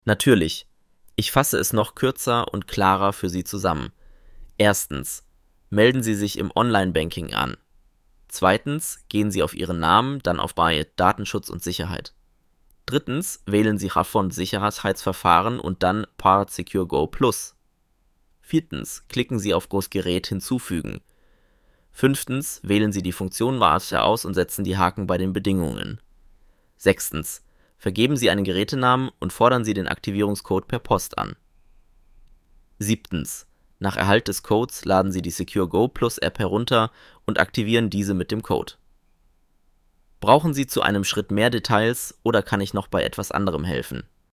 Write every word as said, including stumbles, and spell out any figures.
Natürlich. Ich fasse es noch kürzer und klarer für Sie zusammen. Erstens. Melden Sie sich im Online-Banking an. Zweitens. Gehen Sie auf Ihren Namen, dann auf bei Datenschutz und Sicherheit. Drittens. Wählen Sie Raffon Sicherheitsverfahren und dann Part Secure Go Plus. Viertens. Klicken Sie auf Großgerät hinzufügen. Fünftens. Wählen Sie die Funktion Warte aus und setzen die Haken bei den Bedingungen. Sechstens. Vergeben Sie einen Gerätenamen und fordern Sie den Aktivierungscode per Post an. Siebtens. Nach Erhalt des Codes laden Sie die Secure Go Plus App herunter und aktivieren diese mit dem Code. Brauchen Sie zu einem Schritt mehr Details oder kann ich noch bei etwas anderem helfen?